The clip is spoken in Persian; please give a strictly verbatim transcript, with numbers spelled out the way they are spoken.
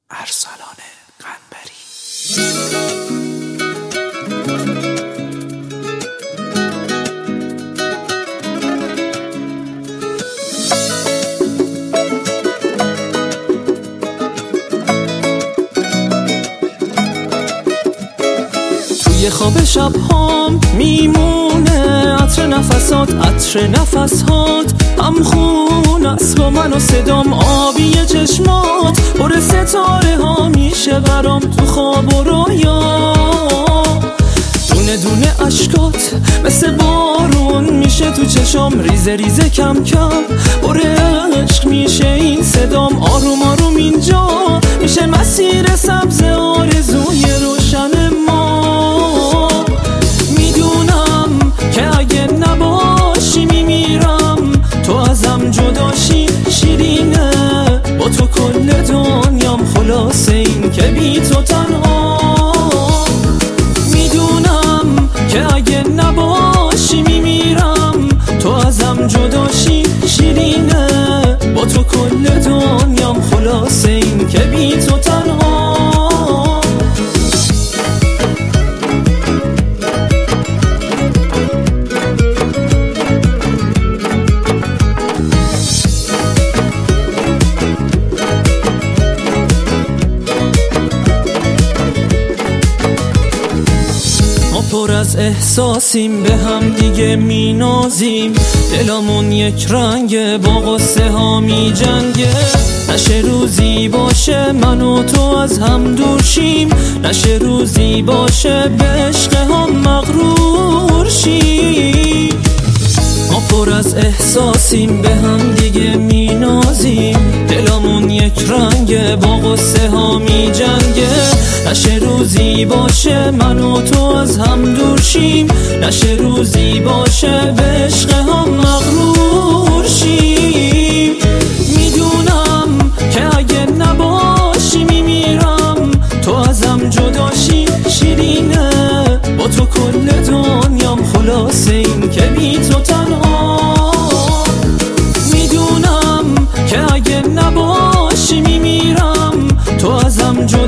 ارسلان قنبری. توی خواب شب هام میمونه عطر نفسات، عطر نفسات هم خون است با من و صدام آبی چشمات، پر ستاره ها میشه برام تو خواب و رویا. دونه دونه اشکات مثل بارون میشه تو چشام، ریزه ریزه کم کم پر عشق میشه این صدام. آروم آروم اینجا میشه مسیر سبز آرزوی روشن ما. میدونم که اگه نباشی میمیرم، تو ازم جداشی شیرینه، با تو کل دنیام خلاصه این که بی تو تنها. میدونم که اگه نباشی میمیرم، تو ازم جداشی شیرینه، با تو کل دنیام خلاصه این که بی تو تنها. پر از احساسیم به هم دیگه مینازیم، دلامون یک رنگه با غصه ها می جنگه. نشه روزی باشه من و تو از هم دور شیم، نشه روزی باشه به عشق هم مغرور شیم. ما پر از احساسیم به هم دیگه مینازیم، دلامون یک رنگه با غصه ها می جنگه. نشه روزی باشه من و تو از هم دور شیم، نشه روزی باشه به عشق هم مغرور شیم. میدونم که اگه نباشی میمیرم، تو ازم جداشی شیرینه، با تو کل دنیام خلاصه این که بی تو تنها. میدونم که اگه نباشی میمیرم، تو ازم جداشی